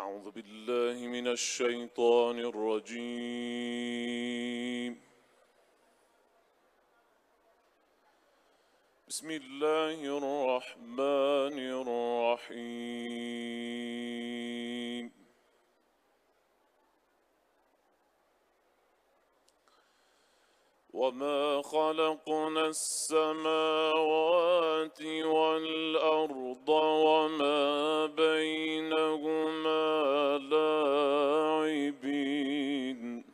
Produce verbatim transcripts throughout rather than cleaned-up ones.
أعوذ بالله من الشيطان الرجيم. بسم الله الرحمن الرحيم. وما خلقنا السماوات والأرض وما بينهما لاعبين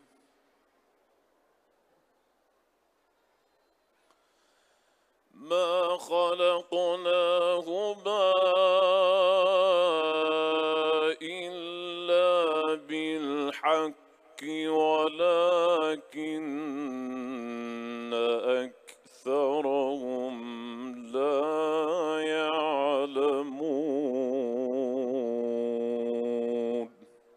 ما خلقناهما إلا بالحق ولكن أكثرهم لا يعلمون.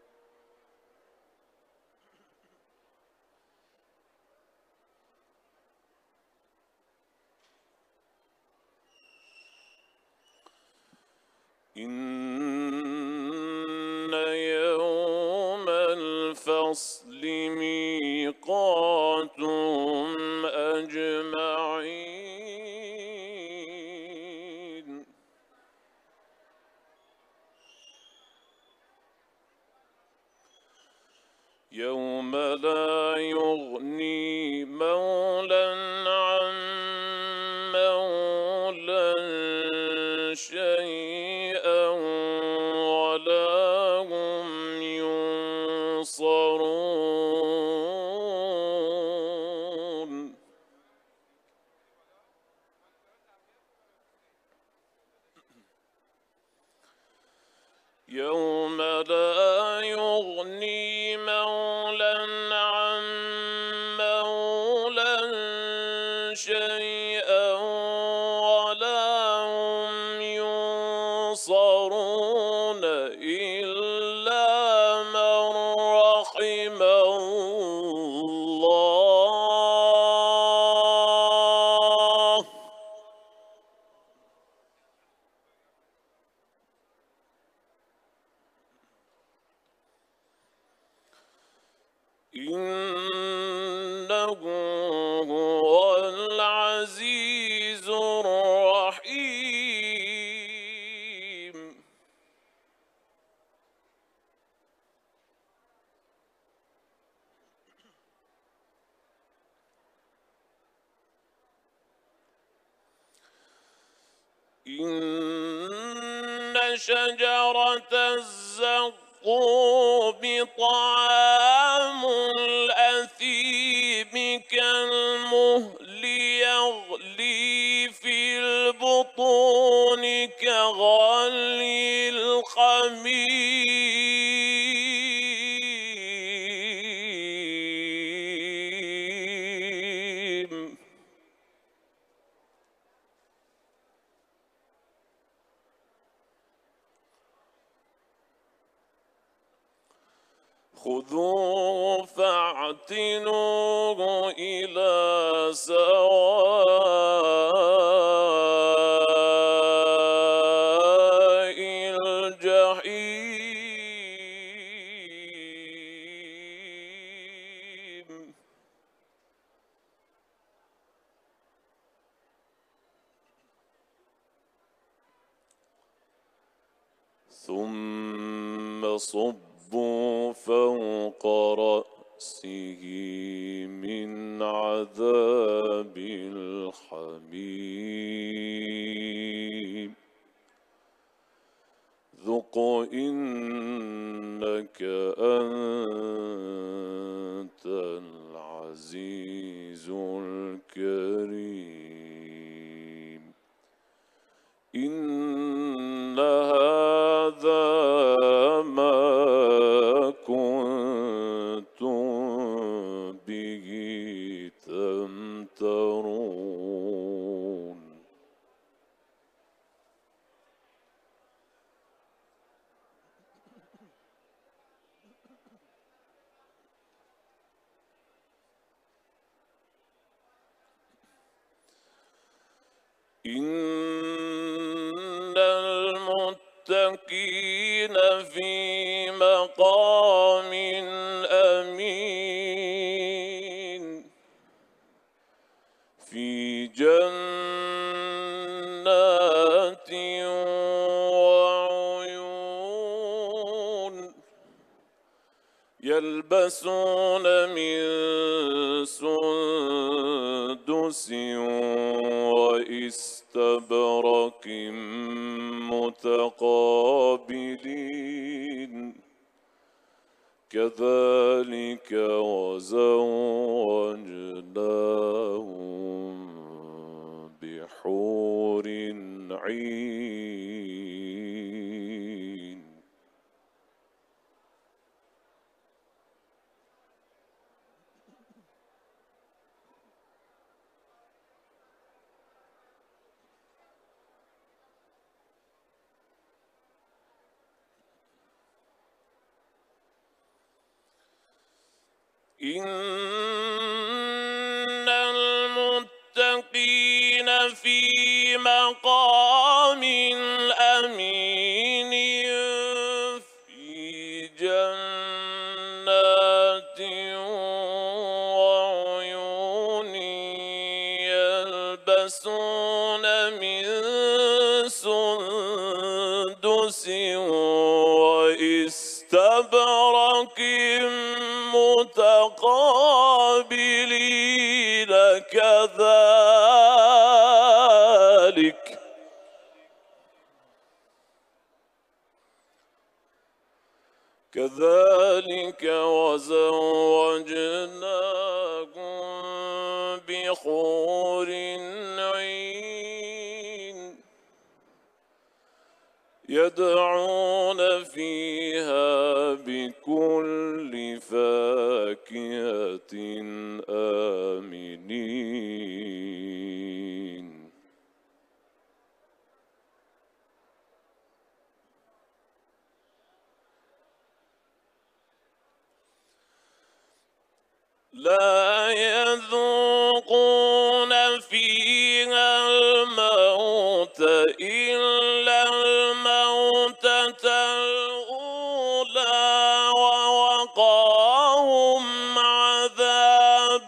إن يوم الفصل ميقاتهم أجمعين يوم لا يغني مولى عن مولى شيئا ولا هم ينصرون. يوم لا يغني مولى عن مولى شيئا ولا هم ينصرون إلا من رحم الله. إنه هو العزيز الرحيم. إن شجرة الزقوم طعام الأثيم كالمهل يغلي في البطون كغلي الحميم. خذوه فاعتلوه إلى سواء الجحيم. ثم صبوا فوق رأسه من عذاب الحميم ذق إنك أنت العزيز الكريم. إن هذا ما كنتم به تمترون. إن المتقين المتقين في مقام أمين في جنات وعيون يلبسون من سندس واستبرق متقابلين كذلك وزوجناهم بحور عين. إن المتقين في مقام أمين في جنات وعيون يلبسون من سندس واستبرق متقابلين كذلك كذلك وزوجناهم بحور عين يدعون فيها بكل فاكهة آمنين لا يذوقون فيها الموت إلا الموتة الأولى ووقاهم عذاب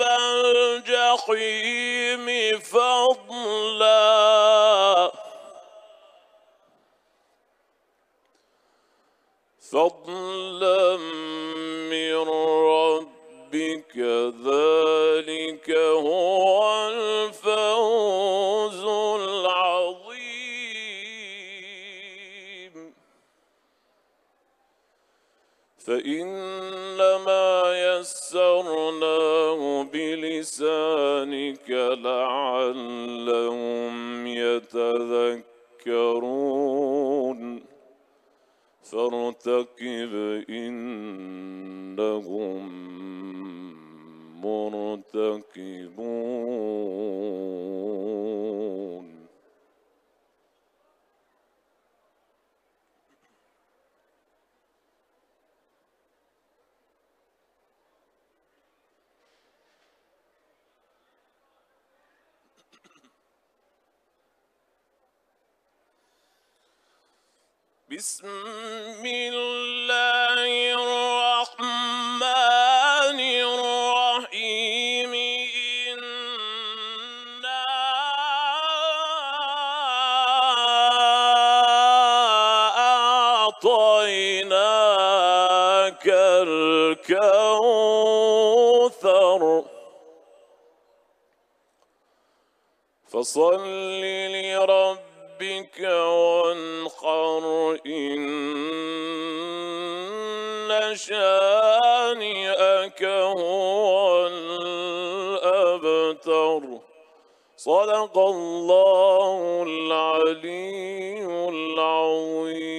الجحيم فضلا فضلا من ربك ذلك هو الفوز العظيم فإنما يسرناه بلسانك لعلهم يتذكرون فارتقب إنهم مرتقبون. بسم الله الرحمن الرحيم إنا أعطيناك الكوثر فصل لربك ربك وانحر إن شانئك هو الأبتر صدق الله العلي العظيم.